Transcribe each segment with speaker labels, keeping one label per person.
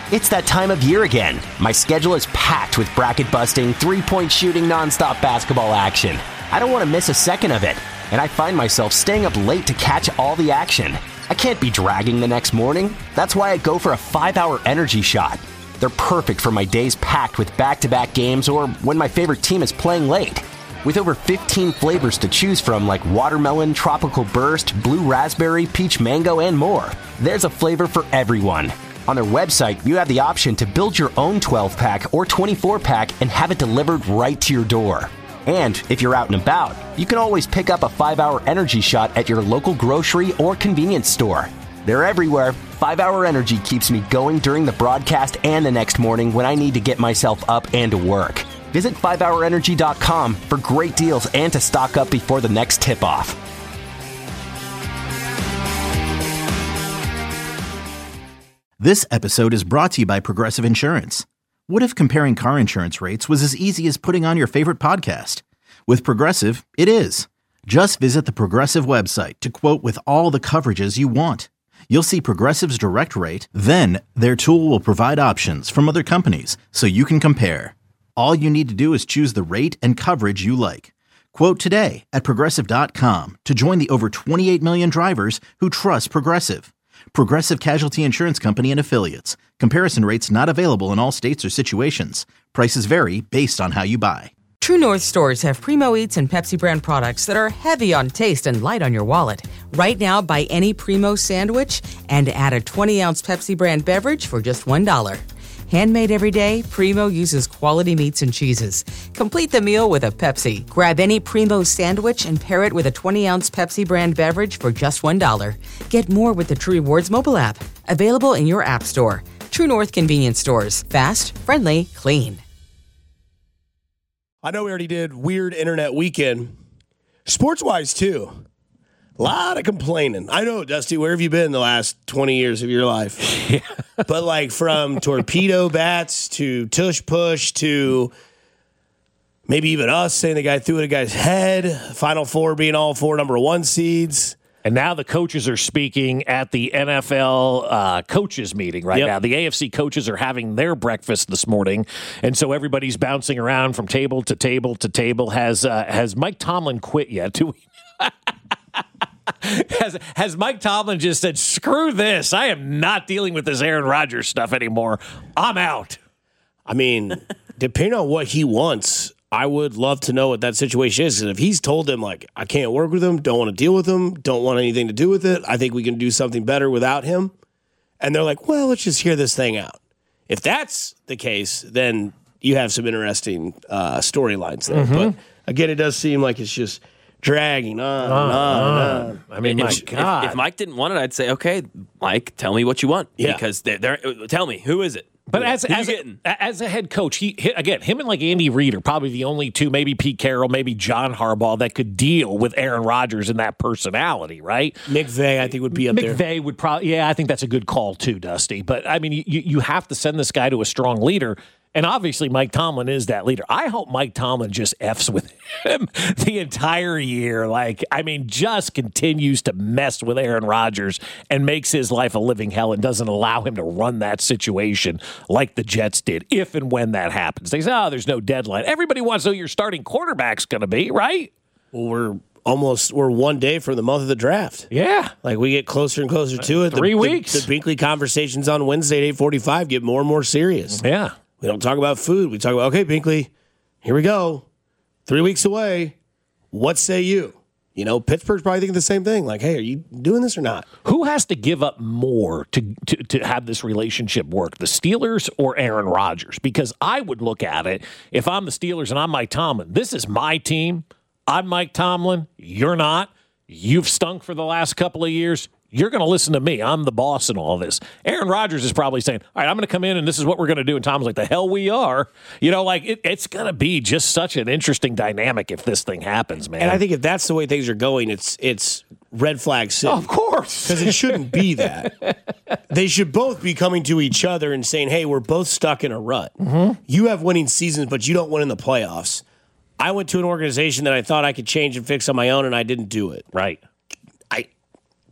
Speaker 1: It's that time of year again. My schedule is packed with bracket-busting, three-point shooting, nonstop basketball action. I don't want to miss a second of it, and I find myself staying up late to catch all the action. I can't be dragging the next morning. That's why I go for a 5-hour energy shot. They're perfect for my days packed with back-to-back games or when my favorite team is playing late. With over 15 flavors to choose from like watermelon, tropical burst, blue raspberry, peach mango, and more, there's a flavor for everyone. On their website, you have the option to build your own 12-pack or 24-pack and have it delivered right to your door. And if you're out and about, you can always pick up a 5-hour energy shot at your local grocery or convenience store. They're everywhere. 5-hour energy keeps me going during the broadcast and the next morning when I need to get myself up and to work. Visit 5hourenergy.com for great deals and to stock up before the next tip-off.
Speaker 2: This episode is brought to you by Progressive Insurance. What if comparing car insurance rates was as easy as putting on your favorite podcast? With Progressive, it is. Just visit the Progressive website to quote with all the coverages you want. You'll see Progressive's direct rate, then their tool will provide options from other companies so you can compare. All you need to do is choose the rate and coverage you like. Quote today at Progressive.com to join the over 28 million drivers who trust Progressive. Progressive Casualty Insurance Company and Affiliates. Comparison rates not available in all states or situations. Prices vary based on how you buy.
Speaker 3: True North stores have Primo Eats and Pepsi brand products that are heavy on taste and light on your wallet. Right now, buy any Primo sandwich and add a 20-ounce Pepsi brand beverage for just $1. Handmade every day, Primo uses quality meats and cheeses. Complete the meal with a Pepsi. Grab any Primo sandwich and pair it with a 20-ounce Pepsi brand beverage for just $1. Get more with the True Rewards mobile app. Available in your app store. True North convenience stores. Fast, friendly, clean.
Speaker 4: I know we already did Weird Internet Weekend. Sports-wise, too. A lot of complaining. I know, Dusty, where have you been the last 20 years of your life? Yeah. But like from torpedo bats to tush push to maybe even us saying the guy threw it at a guy's head, Final Four being all 4 number 1 seeds.
Speaker 5: And now the coaches are speaking at the NFL coaches meeting right now. The AFC coaches are having their breakfast this morning, and so everybody's bouncing around from table to table to table. Has Mike Tomlin quit yet? Has Mike Tomlin just said, screw this, I am not dealing with this Aaron Rodgers stuff anymore. I'm out.
Speaker 4: I mean, depending on what he wants, I would love to know what that situation is. And if he's told them, like, I can't work with him, don't want to deal with him, don't want anything to do with it, I think we can do something better without him. And they're like, well, let's just hear this thing out. If that's the case, then you have some interesting storylines there. Mm-hmm. But again, it does seem like it's just dragging on and on.
Speaker 5: I mean, my God.
Speaker 6: If Mike didn't want it, I'd say, okay, Mike, tell me what you want. Yeah. Because tell me, who is it?
Speaker 5: But as a head coach, him and like Andy Reid are probably the only two, maybe Pete Carroll, maybe John Harbaugh, that could deal with Aaron Rodgers and that personality, right?
Speaker 4: McVay, I think, would be up there.
Speaker 5: McVay would probably, I think that's a good call too, Dusty. But I mean, you have to send this guy to a strong leader. And obviously, Mike Tomlin is that leader. I hope Mike Tomlin just F's with him the entire year. Like, I mean, just continues to mess with Aaron Rodgers and makes his life a living hell and doesn't allow him to run that situation like the Jets did, if and when that happens. They say, oh, there's no deadline. Everybody wants to know who your starting quarterback's going to be, right?
Speaker 4: Well, we're 1 day from the month of the draft.
Speaker 5: Yeah.
Speaker 4: Like, we get closer and closer to it.
Speaker 5: 3 weeks.
Speaker 4: The Binkley conversations on Wednesday at 8:45 get more and more serious.
Speaker 5: Yeah.
Speaker 4: We don't talk about food. We talk about, okay, Binkley, here we go. 3 weeks away. What say you? You know, Pittsburgh's probably thinking the same thing. Like, hey, are you doing this or not?
Speaker 5: Who has to give up more to have this relationship work, the Steelers or Aaron Rodgers? Because I would look at it, if I'm the Steelers and I'm Mike Tomlin, this is my team. I'm Mike Tomlin. You're not. You've stunk for the last couple of years. You're going to listen to me. I'm the boss in all this. Aaron Rodgers is probably saying, all right, I'm going to come in and this is what we're going to do. And Tom's like, the hell we are. You know, like it's going to be just such an interesting dynamic if this thing happens, man.
Speaker 4: And I think if that's the way things are going, it's red flag city.
Speaker 5: Of course.
Speaker 4: Because it shouldn't be that. They should both be coming to each other and saying, hey, we're both stuck in a rut. Mm-hmm. You have winning seasons, but you don't win in the playoffs. I went to an organization that I thought I could change and fix on my own, and I didn't do it.
Speaker 5: Right.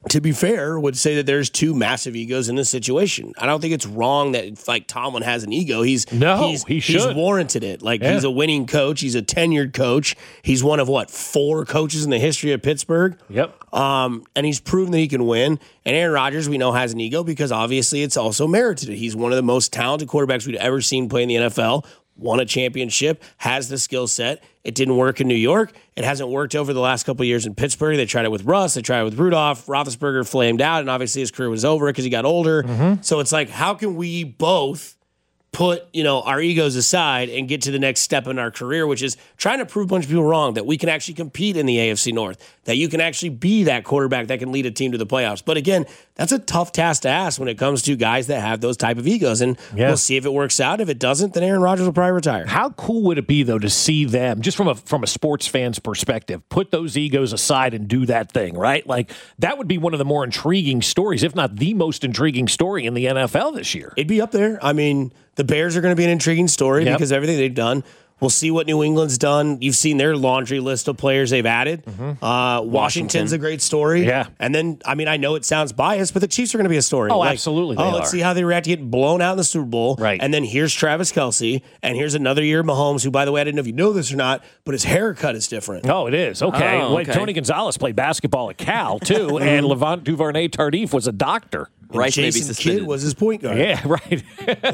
Speaker 4: to be fair, would say that there's two massive egos in this situation. I don't think it's wrong that like Tomlin has an ego.
Speaker 5: He should.
Speaker 4: He's warranted it. Like he's a winning coach. He's a tenured coach. He's one of 4 coaches in the history of Pittsburgh.
Speaker 5: Yep.
Speaker 4: And he's proven that he can win. And Aaron Rodgers, we know, has an ego because obviously it's also merited. He's one of the most talented quarterbacks we've ever seen play in the NFL. Won a championship, has the skill set. It didn't work in New York. It hasn't worked over the last couple of years in Pittsburgh. They tried it with Russ. They tried it with Rudolph. Roethlisberger flamed out, and obviously his career was over because he got older. So it's like, how can we both put our egos aside and get to the next step in our career, which is trying to prove a bunch of people wrong, that we can actually compete in the AFC North, that you can actually be that quarterback that can lead a team to the playoffs. But again, that's a tough task to ask when it comes to guys that have those type of egos. And we'll see if it works out. If it doesn't, then Aaron Rodgers will probably retire.
Speaker 5: How cool would it be, though, to see them, just from a sports fan's perspective, put those egos aside and do that thing, right? Like, that would be one of the more intriguing stories, if not the most intriguing story in the NFL this year.
Speaker 4: It'd be up there. I mean, the Bears are going to be an intriguing story because of everything they've done. We'll see what New England's done. You've seen their laundry list of players they've added. Washington's a great story.
Speaker 5: Yeah.
Speaker 4: And then, I mean, I know it sounds biased, but the Chiefs are going to be a story.
Speaker 5: Oh, absolutely.
Speaker 4: Let's see how they react to getting blown out in the Super Bowl.
Speaker 5: Right.
Speaker 4: And then here's Travis Kelce. And here's another year of Mahomes, who, by the way, I didn't know if you know this or not, but his haircut is different.
Speaker 5: Oh, it is. Okay.
Speaker 6: Oh, okay.
Speaker 5: Tony Gonzalez played basketball at Cal, too, and Levant Duvernay-Tardif was a doctor.
Speaker 6: Rice may be
Speaker 4: Jason
Speaker 6: suspended.
Speaker 4: Kidd was his point guard.
Speaker 5: Yeah, right.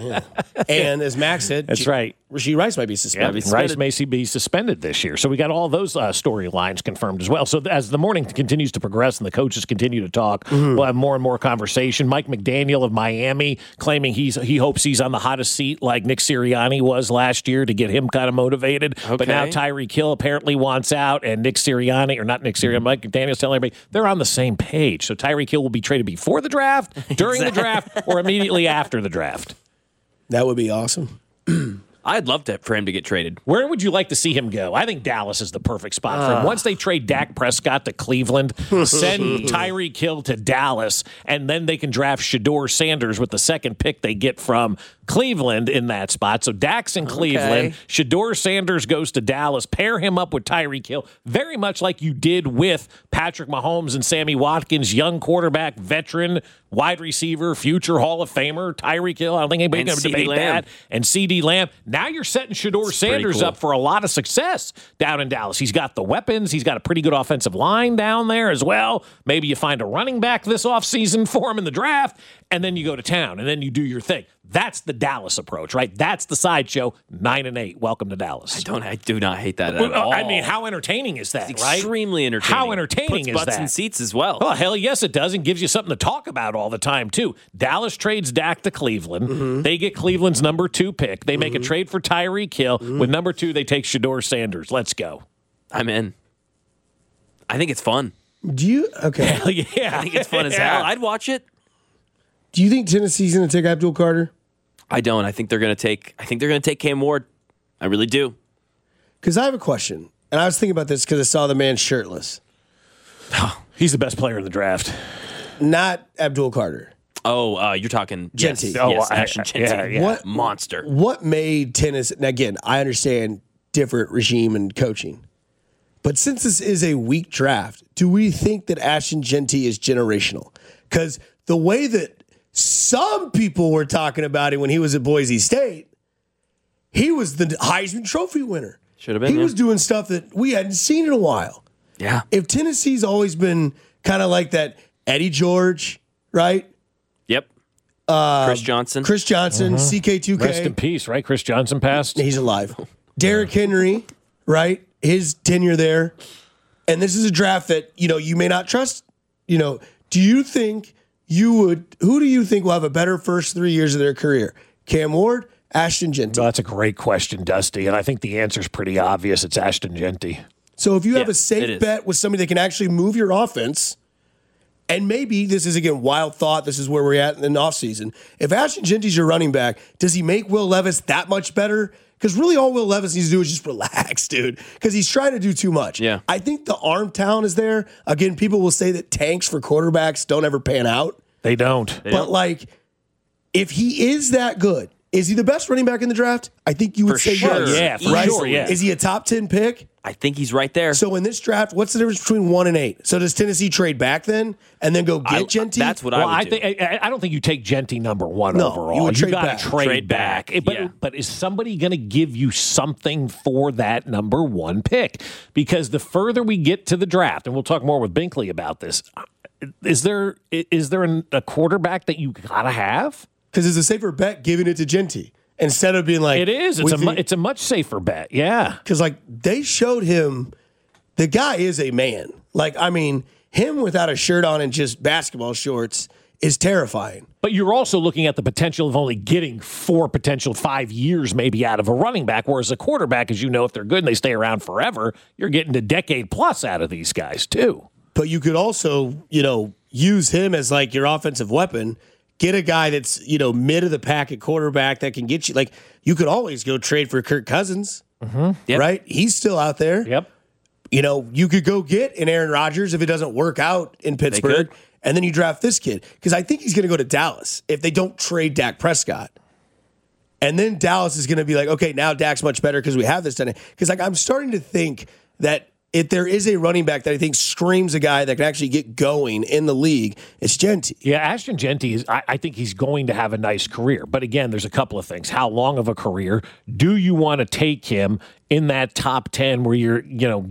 Speaker 4: And as Max said,
Speaker 5: That's right.
Speaker 4: Rasheed Rice might be suspended.
Speaker 5: Rice may be suspended this year. So we got all those storylines confirmed as well. So as the morning continues to progress and the coaches continue to talk, we'll have more and more conversation. Mike McDaniel of Miami claiming he hopes he's on the hottest seat like Nick Sirianni was last year to get him kind of motivated.
Speaker 6: Okay.
Speaker 5: But now Tyreek Hill apparently wants out, and Mike McDaniel's telling everybody they're on the same page. So Tyreek Hill will be traded before the draft, during the draft, or immediately after the draft.
Speaker 4: That would be awesome.
Speaker 6: I'd love for him to get traded.
Speaker 5: Where would you like to see him go? I think Dallas is the perfect spot for him. Once they trade Dak Prescott to Cleveland, send Tyreek Hill to Dallas, and then they can draft Shedeur Sanders with the second pick they get from Cleveland in that spot. So Dak's in Cleveland. Shedeur Sanders goes to Dallas. Pair him up with Tyreek Hill, very much like you did with Patrick Mahomes and Sammy Watkins, young quarterback, veteran, wide receiver, future Hall of Famer, Tyreek Hill. I don't think anybody's going to debate that. And CeeDee Lamb. Now you're setting Shedeur Sanders up for a lot of success down in Dallas. He's got the weapons. He's got a pretty good offensive line down there as well. Maybe you find a running back this offseason for him in the draft, and then you go to town, and then you do your thing. That's the Dallas approach, right? That's the sideshow. 9-8. Welcome to Dallas.
Speaker 6: I do not hate that at all.
Speaker 5: I mean, how entertaining is that,
Speaker 6: It's
Speaker 5: right?
Speaker 6: extremely entertaining.
Speaker 5: How entertaining
Speaker 6: Puts
Speaker 5: is
Speaker 6: butts
Speaker 5: that?
Speaker 6: in seats as well.
Speaker 5: Oh, hell yes, it does, and gives you something to talk about all the time, too. Dallas trades Dak to Cleveland. They get Cleveland's number 2 pick. They make a trade for Tyreek Hill. With number 2, they take Shedeur Sanders. Let's go.
Speaker 6: I'm in. I think it's fun.
Speaker 4: Do you? Okay.
Speaker 5: Hell yeah.
Speaker 6: I think it's fun as hell. I'd watch it.
Speaker 4: Do you think Tennessee's going to take Abdul Carter?
Speaker 6: I don't. I think they're going to take Cam Ward. I really do.
Speaker 4: Because I have a question, and I was thinking about this because I saw the man shirtless.
Speaker 5: He's the best player in the draft.
Speaker 4: Not Abdul Carter.
Speaker 6: Oh, you're talking
Speaker 4: Genty.
Speaker 6: Yes, Ashton Genty.
Speaker 5: Yeah.
Speaker 4: What
Speaker 6: Monster.
Speaker 4: What made Tennessee? And again, I understand different regime and coaching, but since this is a weak draft, do we think that Ashton Genty is generational? Because the way that some people were talking about him when he was at Boise State, he was the Heisman Trophy winner.
Speaker 6: Should have been.
Speaker 4: He was doing stuff that we hadn't seen in a while.
Speaker 6: Yeah.
Speaker 4: If Tennessee's always been kind of like that Eddie George, right?
Speaker 6: Yep. Chris Johnson.
Speaker 4: CK2K.
Speaker 5: Rest in peace, right? Chris Johnson passed.
Speaker 4: He's alive. Derrick Henry, right? His tenure there. And this is a draft that, you may not trust. Do you think who do you think will have a better first 3 years of their career? Cam Ward, Ashton Genty.
Speaker 5: Well, that's a great question, Dusty, and I think the answer's pretty obvious. It's Ashton Genty.
Speaker 4: So if you have a safe bet with somebody that can actually move your offense, and maybe this is, again, wild thought, this is where we're at in the offseason. If Ashton Genty's your running back, does he make Will Levis that much better? Because really all Will Levis needs to do is just relax, dude, because he's trying to do too much.
Speaker 6: Yeah.
Speaker 4: I think the arm talent is there. Again, people will say that tanks for quarterbacks don't ever pan out.
Speaker 5: They don't.
Speaker 4: But, if he is that good, Is he the best running back in the draft? I think you would say
Speaker 6: sure.
Speaker 4: yes.
Speaker 5: Yeah, for
Speaker 4: right?
Speaker 5: sure, yeah.
Speaker 4: Is he a top 10 pick?
Speaker 6: I think he's right there.
Speaker 4: So in this draft, what's the difference between 1 and 8? So does Tennessee trade back then and then go get Genty?
Speaker 6: That's what I would do.
Speaker 5: I don't think you take Genty number 1
Speaker 4: No,
Speaker 5: overall.
Speaker 4: you would trade
Speaker 5: got
Speaker 4: back.
Speaker 5: to trade
Speaker 6: back,
Speaker 5: back. But is somebody going to give you something for that number 1 pick? Because the further we get to the draft, and we'll talk more with Binkley about this, is there a quarterback that you got to have?
Speaker 4: Because it's a safer bet giving it to Genty. Instead of being like...
Speaker 5: It is. It's a much safer bet, yeah.
Speaker 4: Because, like, they showed him... The guy is a man. Like, I mean, him without a shirt on and just basketball shorts is terrifying.
Speaker 5: But you're also looking at the potential of only getting 5 years maybe out of a running back, whereas a quarterback, as you know, if they're good and they stay around forever, you're getting a decade plus out of these guys, too.
Speaker 4: But you could also, use him as, like, your offensive weapon. Get a guy that's, mid of the pack at quarterback that can get you. Like, you could always go trade for Kirk Cousins, right? He's still out there.
Speaker 5: Yep.
Speaker 4: You could go get an Aaron Rodgers if it doesn't work out in Pittsburgh, and then you draft this kid. Because I think he's going to go to Dallas if they don't trade Dak Prescott. And then Dallas is going to be like, okay, now Dak's much better because we have this done. Because, like, I'm starting to think that if there is a running back that I think screams a guy that can actually get going in the league, it's Genty.
Speaker 5: Yeah, Ashton Genty, I think he's going to have a nice career. But again, there's a couple of things. How long of a career? Do you want to take him in that top 10 where you're,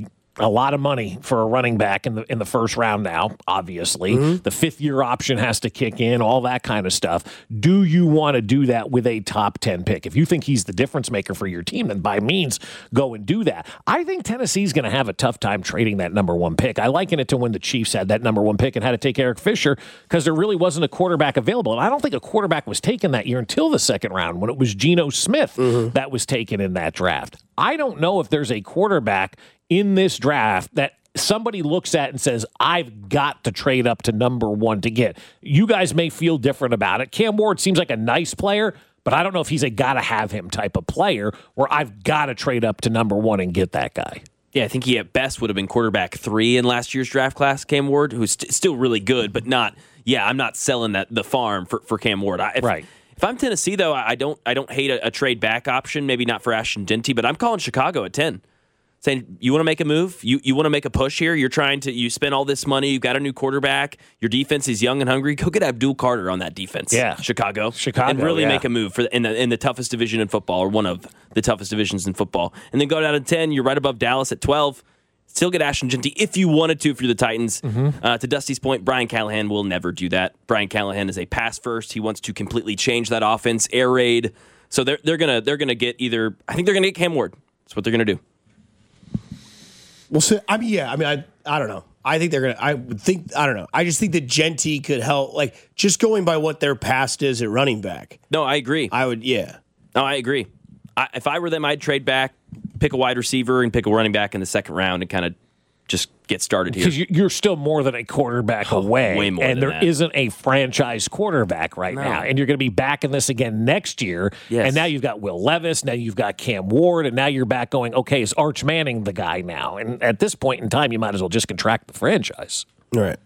Speaker 5: a lot of money for a running back in the first round now, obviously. The 5th-year option has to kick in, all that kind of stuff. Do you want to do that with a top 10 pick? If you think he's the difference maker for your team, then by means, go and do that. I think Tennessee's going to have a tough time trading that number 1 pick. I liken it to when the Chiefs had that number 1 pick and had to take Eric Fisher because there really wasn't a quarterback available. And I don't think a quarterback was taken that year until the 2nd round when it was Geno Smith that was taken in that draft. I don't know if there's a quarterback in this draft that somebody looks at and says, I've got to trade up to number 1 to get. You guys may feel different about it. Cam Ward seems like a nice player, but I don't know if he's a gotta-have-him type of player where I've got to trade up to number 1 and get that guy.
Speaker 6: Yeah, I think he at best would have been quarterback 3 in last year's draft class, Cam Ward, who's still really good, but not, I'm not selling the farm for Cam Ward.
Speaker 5: Right.
Speaker 6: If I'm Tennessee, though, I don't hate a trade back option, maybe not for Ashton Genty, but I'm calling Chicago at 10. Saying, you want to make a move? You want to make a push here? You spend all this money. You've got a new quarterback. Your defense is young and hungry. Go get Abdul Carter on that defense.
Speaker 5: Yeah.
Speaker 6: Chicago, and really make a move in the toughest division in football, or one of the toughest divisions in football. And then go down to 10. You're right above Dallas at 12. Still get Ashton Genty if you wanted to, if you're the Titans. To Dusty's point, Brian Callahan will never do that. Brian Callahan is a pass first. He wants to completely change that offense, air raid. So they're gonna get either. I think they're gonna get Cam Ward. That's what they're gonna do.
Speaker 4: Well, so, I don't know. I think they're going to, I don't know. I just think that Genty could help, like, just going by what their past is at running back.
Speaker 6: No, I agree.
Speaker 4: No,
Speaker 6: I agree. If I were them, I'd trade back, pick a wide receiver, and pick a running back in the 2nd round and kind of just get started here.
Speaker 5: Because you're still more than a quarterback away.
Speaker 6: Way more
Speaker 5: and
Speaker 6: than
Speaker 5: there
Speaker 6: that.
Speaker 5: isn't a franchise quarterback right now. And you're going to be back in this again next year.
Speaker 6: Yes.
Speaker 5: And now you've got Will Levis. Now you've got Cam Ward. And now you're back going, okay, is Arch Manning the guy now? And at this point in time, you might as well just contract the franchise.
Speaker 4: All right.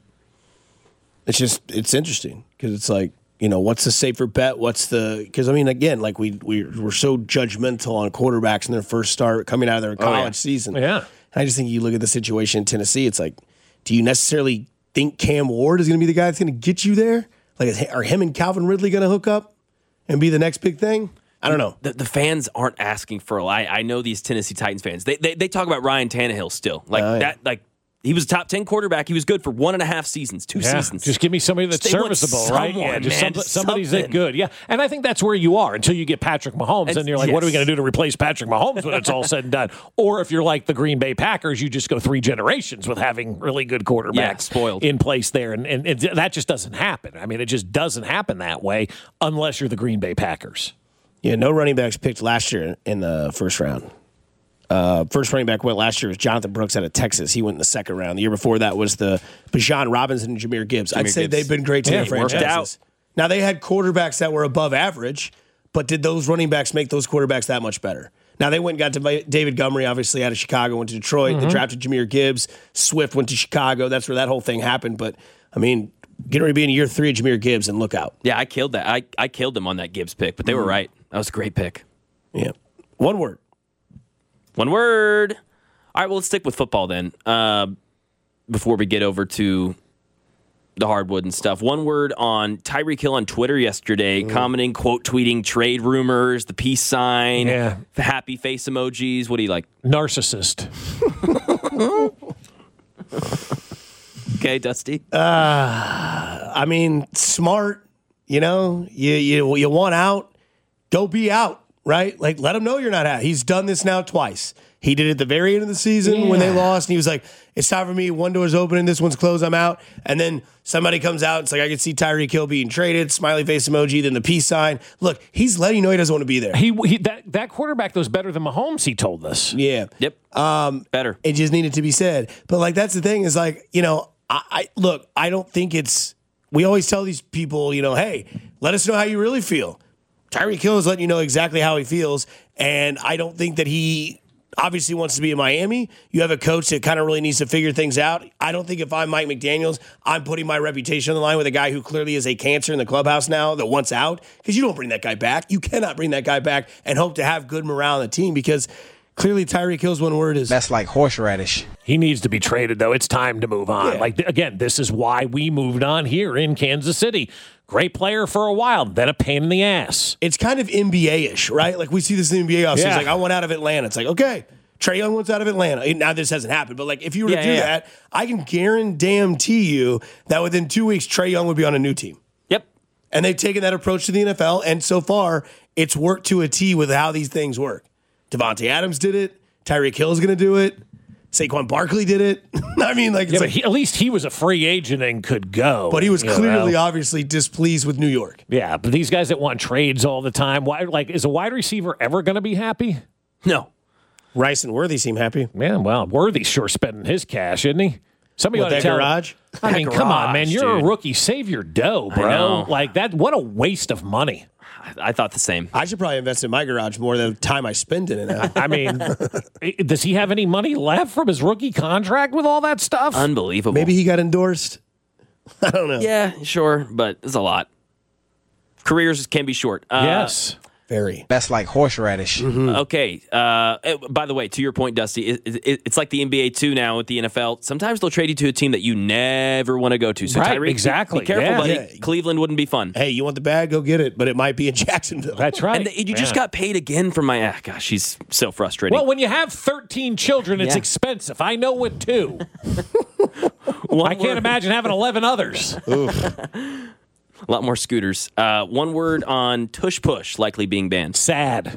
Speaker 4: It's interesting because it's like, what's the safer bet? Because, again, like we're so judgmental on quarterbacks in their first start coming out of their college season.
Speaker 5: Yeah.
Speaker 4: I just think you look at the situation in Tennessee, it's like, do you necessarily think Cam Ward is going to be the guy that's going to get you there? Like, are him and Calvin Ridley going to hook up and be the next big thing? I don't know.
Speaker 6: The fans aren't asking for a lot. I know these Tennessee Titans fans. They talk about Ryan Tannehill still. He was a top 10 quarterback. He was good for 1.5 seasons, 2 seasons.
Speaker 5: Just give me somebody that's serviceable, right? Yeah, somebody's that good. Yeah, and I think that's where you are until you get Patrick Mahomes, and you're like, what are we going to do to replace Patrick Mahomes when it's all said and done? Or if you're like the Green Bay Packers, you just go 3 generations with having really good quarterbacks
Speaker 6: spoiled
Speaker 5: in place there, and that just doesn't happen. It just doesn't happen that way unless you're the Green Bay Packers.
Speaker 4: Yeah, no running backs picked last year in the first round. First running back went last year was Jonathan Brooks out of Texas. He went in the 2nd round. The year before that was the Bijan Robinson and Jahmyr Gibbs. I'd say they've been great to their franchises.
Speaker 6: Worked out.
Speaker 4: Now, they had quarterbacks that were above average, but did those running backs make those quarterbacks that much better? Now, they went and got to David Montgomery, obviously, out of Chicago, went to Detroit. They drafted Jahmyr Gibbs. Swift went to Chicago. That's where that whole thing happened. But, getting ready to be in year 3 of Jahmyr Gibbs, and look out.
Speaker 6: Yeah, I killed that. I killed him on that Gibbs pick, but they were right. That was a great pick.
Speaker 4: Yeah. One word.
Speaker 6: All right, well, let's stick with football then. Before we get over to the hardwood and stuff. One word on Tyreek Hill on Twitter yesterday, commenting, quote tweeting trade rumors, the peace sign, the happy face emojis. What do you like?
Speaker 5: Narcissist.
Speaker 6: Okay, Dusty.
Speaker 4: I mean, smart. You know, you want out, go be out, right? Like, let him know you're not out. He's done this now twice. He did it at the very end of the season when they lost, and he was like, it's time for me. One door's opening, this one's closed, I'm out. And then somebody comes out, it's like, I can see Tyreek Hill being traded, smiley face emoji, then the peace sign. Look, he's letting you know he doesn't want to be there.
Speaker 5: That quarterback was better than Mahomes, he told us.
Speaker 4: Yeah.
Speaker 6: Yep. Better.
Speaker 4: It just needed to be said. But, like, that's the thing is, like, you know, I don't think it's, we always tell these people, you know, hey, let us know how you really feel. Tyreek Hill is letting you know exactly how he feels, and I don't think that he obviously wants to be in Miami. You have a coach that kind of really needs to figure things out. I don't think if I'm Mike McDaniels, I'm putting my reputation on the line with a guy who clearly is a cancer in the clubhouse now that wants out, because you don't bring that guy back. You cannot bring that guy back and hope to have good morale on the team, because clearly Tyreek Hill's one word is...
Speaker 7: That's like horseradish.
Speaker 5: He needs to be traded, though. It's time to move on.
Speaker 4: Yeah.
Speaker 5: Like, again, this is why we moved on here in Kansas City. Great player for a while, then a pain in the ass.
Speaker 4: It's kind of NBA-ish, right? Like, we see this in the NBA offseason.
Speaker 5: Yeah.
Speaker 4: It's like, I want out of Atlanta. It's like, okay, Trae Young wants out of Atlanta. Now, this hasn't happened, but, like, if you were to do that, I can guarantee you that within 2 weeks, Trae Young would be on a new team.
Speaker 6: Yep.
Speaker 4: And they've taken that approach to the NFL, and so far, it's worked to a T with how these things work. Devontae Adams did it. Tyreek Hill is going to do it. Saquon Barkley did it. I mean, like, it's
Speaker 5: but at least he was a free agent and could go.
Speaker 4: but he was clearly, obviously displeased with New York.
Speaker 5: Yeah, but these guys that want trades all the time, is a wide receiver ever going to be happy?
Speaker 6: No.
Speaker 4: Rice and Worthy seem happy.
Speaker 5: Man, well, Worthy's sure spending his cash, isn't he? Somebody ought to
Speaker 4: that
Speaker 5: tell
Speaker 4: garage?
Speaker 5: I mean, come on, man. You're
Speaker 6: dude.
Speaker 5: a rookie. Save your dough, bro.
Speaker 6: know.
Speaker 5: Like that. What a waste of money.
Speaker 6: I thought the same.
Speaker 4: I should probably invest in my garage more than the time I spend in it now.
Speaker 5: I mean, does he have any money left from his rookie contract with all that stuff?
Speaker 6: Unbelievable.
Speaker 4: Maybe he got endorsed. I don't know.
Speaker 6: Yeah, sure, but it's a lot. Careers can be short.
Speaker 5: Yes.
Speaker 4: Very.
Speaker 7: That's like horseradish.
Speaker 6: Okay. By the way, to your point, Dusty, it's like the NBA too now with the NFL. Sometimes they'll trade you to a team that you never want to go to. So
Speaker 5: Right,
Speaker 6: Tyreek,
Speaker 5: exactly.
Speaker 6: be careful,
Speaker 5: Yeah.
Speaker 6: buddy.
Speaker 4: Yeah.
Speaker 6: Cleveland wouldn't be fun.
Speaker 4: Hey, you want the bag? Go get it. But it might be in Jacksonville.
Speaker 5: That's right.
Speaker 6: And you just got paid again for my... gosh, he's so frustrating.
Speaker 5: Well, when you have 13 children, it's
Speaker 6: Yeah.
Speaker 5: expensive. I know it too.
Speaker 6: One
Speaker 5: I can't
Speaker 6: word-
Speaker 5: imagine having 11 others.
Speaker 6: A lot more scooters. One word on Tush Push likely being banned.
Speaker 5: Sad.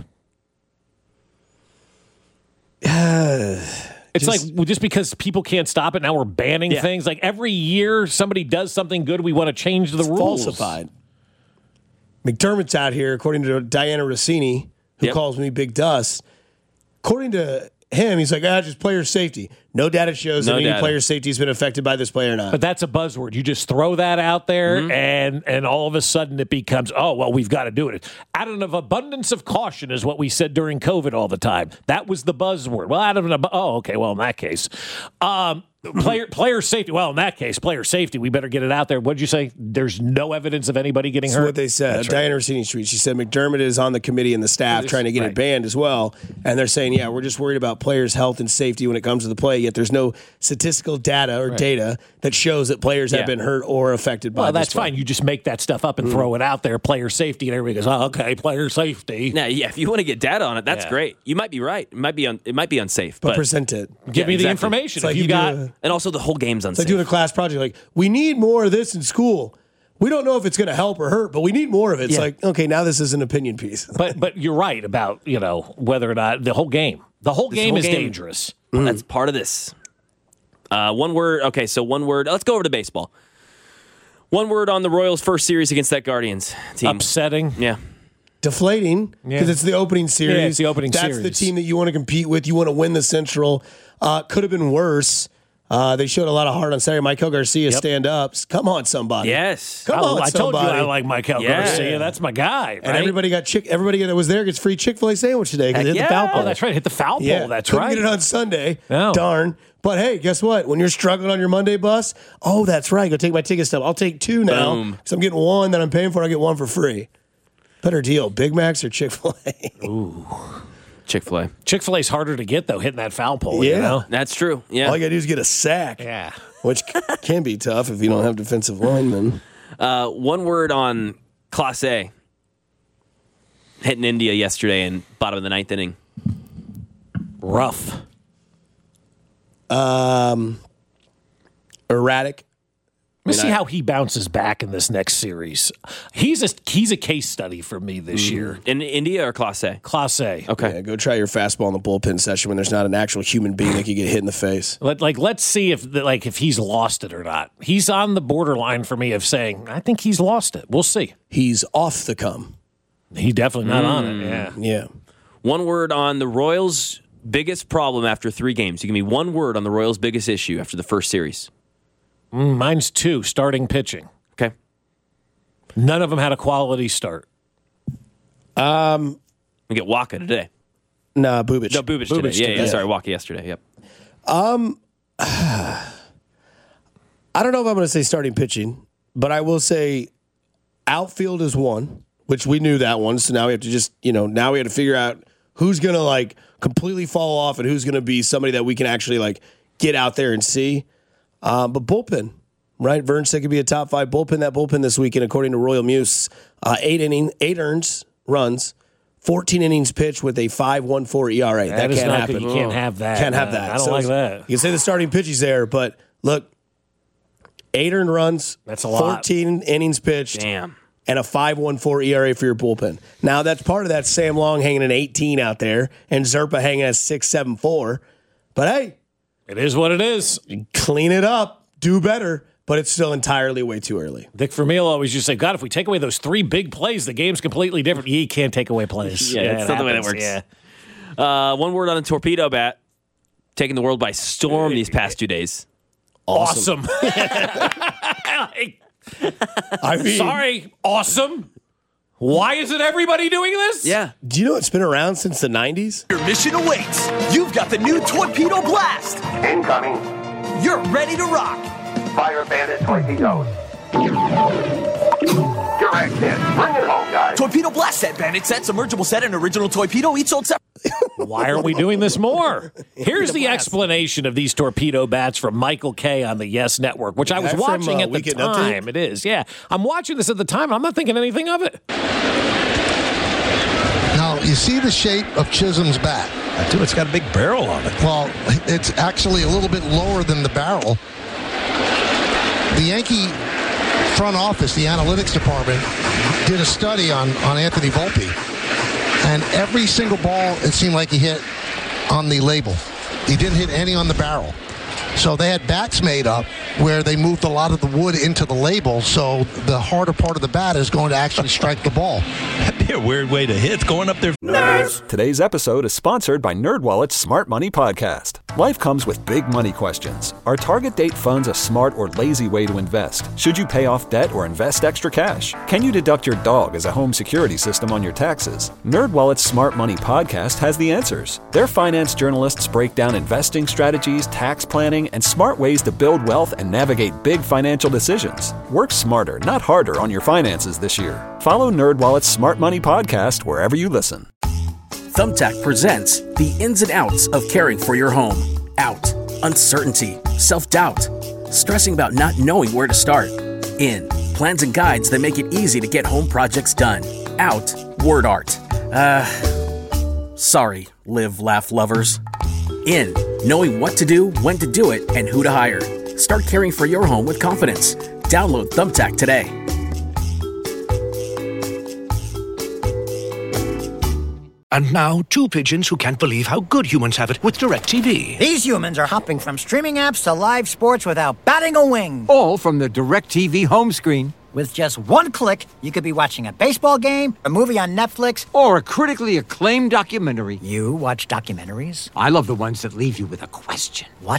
Speaker 5: It's like just because people can't stop it, now we're banning things. Like every year somebody does something good, we want to change the rules.
Speaker 4: Falsified. McDermott's out here, according to Diana Rossini, who calls me Big Dust. According to him, he's like, just player safety. No data shows that any player safety has been affected by this play or not.
Speaker 5: But that's a buzzword. You just throw that out there, and all of a sudden it becomes, oh, well, we've got to do it. Out of an abundance of caution is what we said during COVID all the time. That was the buzzword. Well, in that case. Player safety. Well, in that case, player safety, we better get it out there. What did you say? There's no evidence of anybody getting hurt?
Speaker 4: That's what they said.
Speaker 5: That's right.
Speaker 4: Diana Rossini's tweet. She said McDermott is on the committee and the staff trying to get it banned as well. And they're saying, we're just worried about players' health and safety when it comes to the play. Yet there's no statistical data or data that shows that players have been hurt or affected by this
Speaker 5: that's
Speaker 4: play.
Speaker 5: fine. You just make that stuff up and throw it out there. Player safety, and everybody goes, "Oh, okay, player safety."
Speaker 6: Now, if you want to get data on it, that's great. You might be right. It might be unsafe.
Speaker 4: But present it.
Speaker 5: Give me the
Speaker 6: exactly.
Speaker 5: information.
Speaker 4: It's like
Speaker 5: if you
Speaker 4: you
Speaker 5: got,
Speaker 6: And also the whole game's unsafe.
Speaker 4: It's like doing a class project. Like, we need more of this in school. We don't know if it's going to help or hurt, but we need more of it. It's like, okay, now this is an opinion piece.
Speaker 5: but you're right about whether or not the whole game. The whole game is dangerous.
Speaker 6: That's part of this. One word. Okay, so one word. Let's go over to baseball. One word on the Royals' first series against that Guardians team.
Speaker 5: Upsetting.
Speaker 6: Yeah.
Speaker 4: Deflating, because it's the opening series.
Speaker 5: Yeah, it's the opening
Speaker 4: That's
Speaker 5: series.
Speaker 4: the team that you want to compete with. You want to win the Central. Could have been worse. They showed a lot of heart on Saturday. Michael Garcia stand-ups. Come on, somebody.
Speaker 6: Yes.
Speaker 4: Come on,
Speaker 5: I told you
Speaker 4: somebody.
Speaker 5: I like Michael Garcia. That's my guy. Right?
Speaker 4: And everybody that was there gets free Chick-fil-A sandwich today because they hit the foul pole.
Speaker 5: Oh, that's right. Hit the foul pole. That's
Speaker 4: Couldn't
Speaker 5: right.
Speaker 4: get it on Sunday.
Speaker 5: No.
Speaker 4: Darn. But hey, guess what? When you're struggling on your Monday bus, that's right. Go take my ticket stub. I'll take 2 now because I'm getting 1 that I'm paying for. I get 1 for free. Better deal. Big Macs or Chick-fil-A?
Speaker 6: Ooh. Chick-fil-A.
Speaker 5: Chick-fil-A's harder to get, though, hitting that foul pole.
Speaker 4: Yeah.
Speaker 5: You know?
Speaker 6: That's true. Yeah.
Speaker 4: All you got to do is get a sack.
Speaker 5: Yeah.
Speaker 4: Which can be tough if you don't have defensive linemen.
Speaker 6: One word on Class A. Hitting India yesterday in bottom of the 9th inning.
Speaker 5: Rough.
Speaker 4: Erratic.
Speaker 5: Let's see how he bounces back in this next series. He's a case study for me this year.
Speaker 6: In India or Class A?
Speaker 5: Class A.
Speaker 6: Okay.
Speaker 4: Yeah, go try your fastball in the bullpen session when there's not an actual human being that can get hit in the face.
Speaker 5: Let's see if he's lost it or not. He's on the borderline for me of saying, I think he's lost it. We'll see.
Speaker 4: He's off the come.
Speaker 5: He's definitely not on it. Yeah.
Speaker 4: Yeah.
Speaker 6: One word on the Royals' biggest problem after 3 games. You give me one word on the Royals' biggest issue after the first series.
Speaker 5: Mine's 2, starting pitching.
Speaker 6: Okay.
Speaker 5: None of them had a quality start.
Speaker 6: We get Waka today.
Speaker 4: Nah, Bubic.
Speaker 6: No, Bubic today. Yeah. Sorry, Waka yesterday. Yep.
Speaker 4: I don't know if I'm going to say starting pitching, but I will say outfield is one, which we knew that one. So now we have to just, now we have to figure out who's going to completely fall off and who's going to be somebody that we can actually get out there and see. But bullpen, right? Vern said could be a top 5 bullpen. That bullpen this weekend, according to Royal Muse, 8 runs, 14 innings pitched with a 5.14 ERA. That can't happen.
Speaker 5: You can't have that.
Speaker 4: Can't have that.
Speaker 5: I don't like that.
Speaker 4: You can say the starting pitcher's there, but look, 8 earned runs.
Speaker 5: That's a lot.
Speaker 4: 14 innings pitched.
Speaker 6: Damn.
Speaker 4: And a 5.14 ERA for your bullpen. Now, that's part of that Sam Long hanging an 18 out there and Zerpa hanging at 6.74. But hey,
Speaker 5: it is what it is.
Speaker 4: Clean it up, do better, but it's still entirely way too early.
Speaker 5: Dick Vermeil always used to say, God, if we take away those 3 big plays, the game's completely different. You can't take away plays.
Speaker 6: That's not the way that works.
Speaker 5: Yeah.
Speaker 6: One word on the torpedo bat. Taking the world by storm these past 2 days.
Speaker 5: Awesome.
Speaker 4: I mean,
Speaker 5: sorry, awesome. Why isn't everybody doing this?
Speaker 6: Yeah.
Speaker 4: Do you know it's been around since the 90s?
Speaker 8: Your mission awaits. You've got the new Torpedo Blast.
Speaker 9: Incoming.
Speaker 8: You're ready to rock.
Speaker 9: Fire Bandit torpedoes. Direct hit. Bring it home, guys.
Speaker 8: Torpedo Blast set, Bandit set, submergible set, and original torpedo each sold separate.
Speaker 5: Why aren't we doing this more? Here's the explanation of these torpedo bats from Michael Kay on the Yes Network, which I was watching at the time.
Speaker 4: Update?
Speaker 5: It is, yeah. I'm watching this at the time. I'm not thinking anything of it.
Speaker 10: Now, you see the shape of Chisholm's bat.
Speaker 11: It's got a big barrel on it.
Speaker 10: Well, it's actually a little bit lower than the barrel. The Yankee front office, the analytics department, did a study on Anthony Volpe. And every single ball, it seemed like he hit on the label. He didn't hit any on the barrel. So they had bats made up where they moved a lot of the wood into the label, so the harder part of the bat is going to actually strike the ball.
Speaker 11: That'd be a weird way to hit. It's going up there.
Speaker 12: Nerds! Today's episode is sponsored by NerdWallet's Smart Money Podcast. Life comes with big money questions. Are target date funds a smart or lazy way to invest? Should you pay off debt or invest extra cash? Can you deduct your dog as a home security system on your taxes? NerdWallet's Smart Money Podcast has the answers. Their finance journalists break down investing strategies, tax planning, and smart ways to build wealth and navigate big financial decisions. Work smarter, not harder on your finances this year. Follow NerdWallet's Smart Money Podcast wherever you listen.
Speaker 13: Thumbtack presents the ins and outs of caring for your home. Out, uncertainty, self-doubt, stressing about not knowing where to start. In, plans and guides that make it easy to get home projects done. Out, word art. Sorry, live, laugh lovers. In, knowing what to do, when to do it, and who to hire. Start caring for your home with confidence. Download Thumbtack today.
Speaker 14: And now, 2 pigeons who can't believe how good humans have it with DirecTV.
Speaker 15: These humans are hopping from streaming apps to live sports without batting a wing.
Speaker 16: All from the DirecTV home screen.
Speaker 15: With just one click, you could be watching a baseball game, a movie on Netflix,
Speaker 16: or a critically acclaimed documentary.
Speaker 15: You watch documentaries?
Speaker 16: I love the ones that leave you with a question.
Speaker 15: What?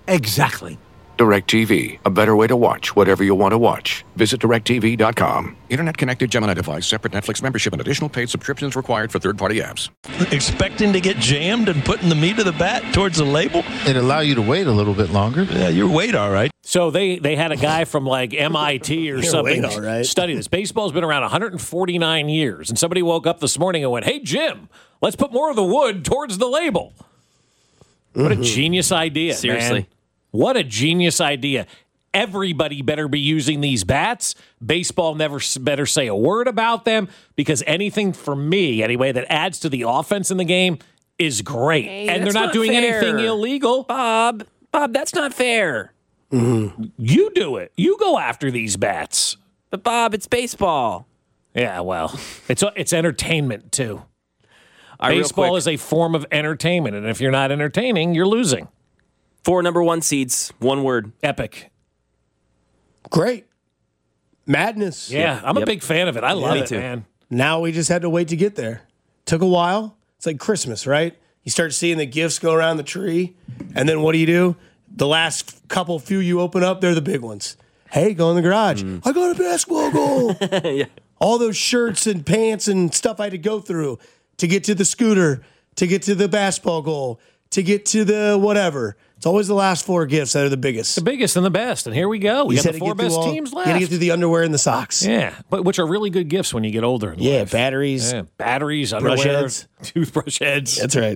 Speaker 14: Exactly.
Speaker 17: DirecTV, a better way to watch whatever you want to watch. Visit DirecTV.com. Internet-connected Gemini device, separate Netflix membership, and additional paid subscriptions required for third-party apps.
Speaker 11: Expecting to get jammed and putting the meat of the bat towards the label?
Speaker 18: It allow you to wait a little bit longer.
Speaker 11: Yeah, your weight all right.
Speaker 5: So they had a guy from like MIT or something
Speaker 4: right.
Speaker 5: study this. Baseball's been around 149 years, and somebody woke up this morning and went, "Hey, Jim, let's put more of the wood towards the label." What a genius idea,
Speaker 6: Seriously.
Speaker 5: man. What a genius idea. Everybody better be using these bats. Baseball never better say a word about them, because anything, for me anyway, that adds to the offense in the game is great.
Speaker 6: Hey,
Speaker 5: and they're not doing anything illegal.
Speaker 6: Bob, that's not fair.
Speaker 5: You do it. You go after these bats.
Speaker 6: But Bob, it's baseball.
Speaker 5: Yeah, well, it's entertainment too.
Speaker 6: All right,
Speaker 5: Baseball is a form of entertainment, and if you're not entertaining, you're losing.
Speaker 6: 4 number 1 seeds, one word.
Speaker 5: Epic.
Speaker 4: Great. Madness.
Speaker 5: Yeah, I'm a big fan of it. I love it, man.
Speaker 4: Now we just had to wait to get there. Took a while. It's like Christmas, right? You start seeing the gifts go around the tree, and then what do? The last few you open up, they're the big ones. Hey, go in the garage. I got a basketball goal.
Speaker 6: Yeah.
Speaker 4: All those shirts and pants and stuff I had to go through to get to the scooter, to get to the basketball goal, to get to the whatever. It's always the last 4 gifts that are the biggest.
Speaker 5: The biggest and the best. And here we go. We got the 4 best teams left.
Speaker 4: You got to get through the underwear and the socks.
Speaker 5: Yeah, but which are really good gifts when you get older in life.
Speaker 4: Batteries.
Speaker 5: Yeah, batteries, underwear,
Speaker 4: brush heads.
Speaker 5: Toothbrush heads.
Speaker 4: That's right.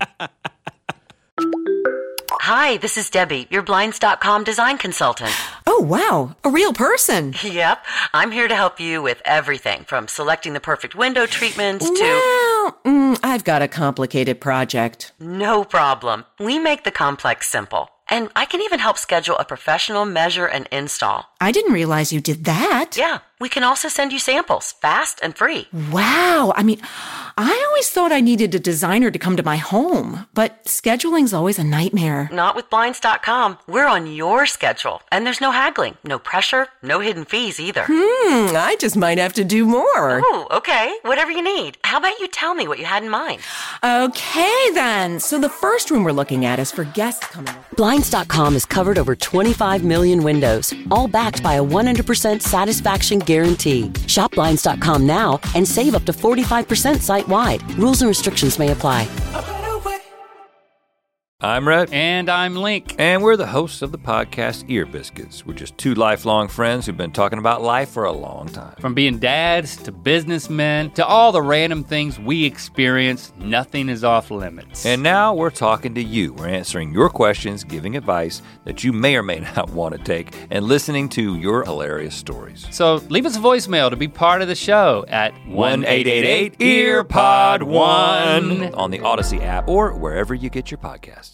Speaker 19: Hi, this is Debbie, your Blinds.com design consultant.
Speaker 20: Oh, wow. A real person.
Speaker 19: Yep. I'm here to help you with everything from selecting the perfect window treatments to...
Speaker 20: Well, I've got a complicated project.
Speaker 19: No problem. We make the complex simple. And I can even help schedule a professional measure and install.
Speaker 20: I didn't realize you did that.
Speaker 19: Yeah. We can also send you samples, fast and free.
Speaker 20: Wow. I mean, I always thought I needed a designer to come to my home, but scheduling's always a nightmare.
Speaker 19: Not with Blinds.com. We're on your schedule, and there's no haggling, no pressure, no hidden fees either.
Speaker 20: I just might have to do more.
Speaker 19: Oh, okay. Whatever you need. How about you tell me what you had in mind?
Speaker 20: Okay, then. So the first room we're looking at is for guests coming over.
Speaker 21: Blinds.com has covered over 25 million windows, all backed by a 100% satisfaction guarantee. Shop Blinds.com now and save up to 45% site-wide. Rules and restrictions may apply.
Speaker 22: I'm Rhett.
Speaker 23: And I'm Link.
Speaker 22: And we're the hosts of the podcast Ear Biscuits. We're just 2 lifelong friends who've been talking about life for a long time.
Speaker 23: From being dads to businessmen to all the random things we experience, nothing is off limits.
Speaker 22: And now we're talking to you. We're answering your questions, giving advice that you may or may not want to take, and listening to your hilarious stories.
Speaker 23: So leave us a voicemail to be part of the show at
Speaker 22: 1-888-EARPOD1 on the Odyssey app or wherever you get your podcasts.